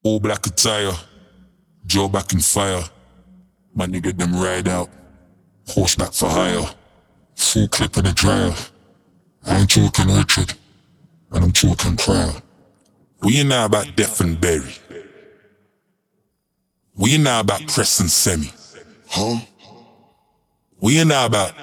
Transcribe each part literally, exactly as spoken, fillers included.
All black attire, Joe back in fire. My nigga them ride out, horseback for hire. Full clip in the dryer. I ain't talking Richard, and I'm talking crowd. We ain't now about Death and Berry. We ain't now about Press and Semi. Huh? We ain't now about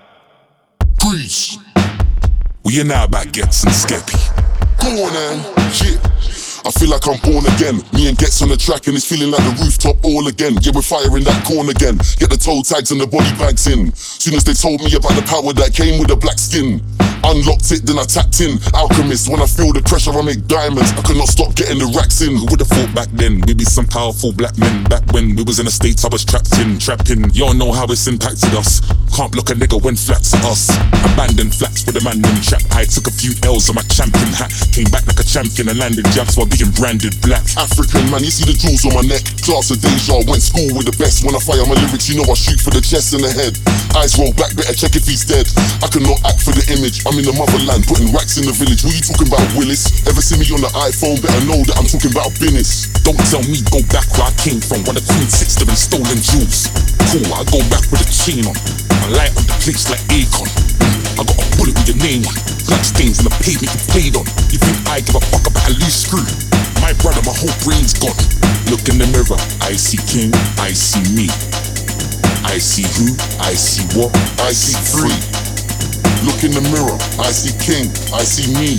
Grease. We ain't now about Gets and Skeppy. Go on, man. Shit. I feel like I'm born again. Me and Gets on the track and it's feeling like the rooftop all again. Yeah, we're firing that corn again. Get the toe tags and the body bags in. Soon as they told me about the power that came with the black skin, unlocked it, then I tapped in. Alchemist, when I feel the pressure I make diamonds. I could not stop getting the racks in. Who would've thought back then we'd be some powerful black men? Back when we was in the States I was trapped in, trapped in. Y'all know how it's impacted us. Can't block a nigga when flats at us. Abandoned flats with a man in trap. I took a few L's on my champion hat. Came back like a champion and landed jabs while being branded black. African man, you see the jewels on my neck. Class of deja, went school with the best. When I fire my lyrics, you know I shoot for the chest and the head. Eyes roll back, better check if he's dead. I cannot act for the image. I'm in the motherland, putting racks in the village. Who you talking about, Willis? Ever see me on the iPhone? Better know that I'm talking about business. Don't tell me go back where I came from, when the Queen Six them stolen jewels. Cool, I go back with a chain on. I light on the place like Akon. I got a bullet with your name on. Blood stains on the pavement you played on. You think I give a fuck about a loose screw? My brother, my whole brain's gone. Look in the mirror, I see King, I see me. I see who, I see what, I see free. Look in the mirror, I see King, I see me.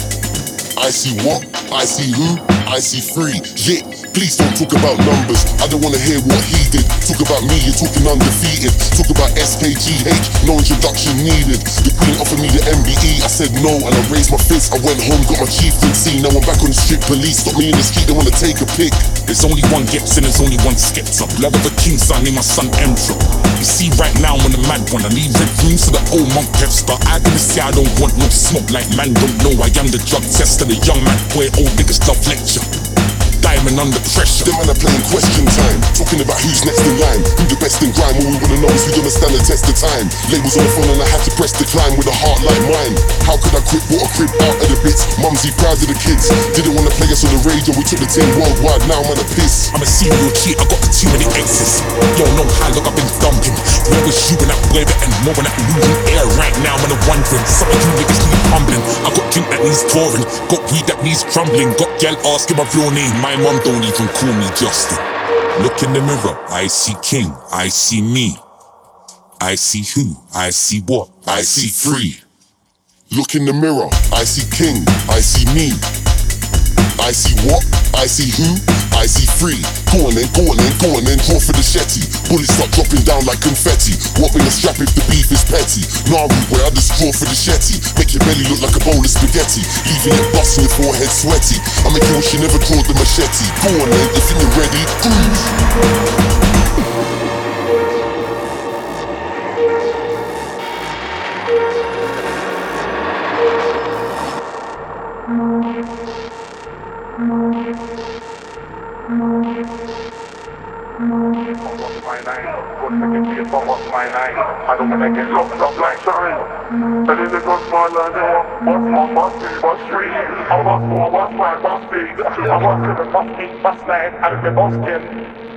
I see what, I see who, I see free. Yeah, please don't talk about numbers. I don't wanna hear what he did. Talk about me, you're talking undefeated. Talk about S K G H, no introduction needed. The Queen offered me the M B E, I said no, and I raised my fist. I went home, got my chieftaincy. Now I'm back on the street, police stop me in the street, they wanna take a pic. There's only one Gets and there's only one Skepta. Blood of a king, son, name my son Emperor. You see right now I'm the mad one. I need red rooms to the old monk Pepster. I gonna say I don't want no smoke, like man don't know I am the drug tester. The young man where old niggas love lecture. Diamond under pressure. Them man are playing question time, talking about who's next in line, who the best in grime. All we wanna know is who's gonna stand the test of time. Labels on the phone and I had to press decline with a heart like mine. How could I quit? What a crib out of the bits. Mumsy proud of the kids. Didn't wanna play us on the radio. We took the team worldwide. Now I'm on a piss. I'm a serial cheat. I got too many exes. Don't know how long I've been thumping. Where was you when I wear it and more when I losing air right now? I'm wondering. Some of you niggas need humbling. I got drink that needs pouring. Got weed that needs crumbling. Got gal asking my real name. My mom don't even call me Justin. Look in the mirror, I see King, I see me. I see who, I see what, I see free. Look in the mirror, I see King, I see me. I see what, I see who, I see free. Go on then, go on then, go on then, draw for the shetty. Bullets start dropping down like confetti. Whopping the strap if the beef is petty. Naru where I just draw for the shetty. Make your belly look like a bowl of spaghetti. Leaving it busting your forehead sweaty. I make you wish you never drawed the machete. Go on then, if you're ready, my name, good nigga, see if I what's my name. I don't wanna get locked up like time. But in the Godfather there, what's my must be, what's free? I was for what's my must be. I was to the must be, must name, and the boss kin.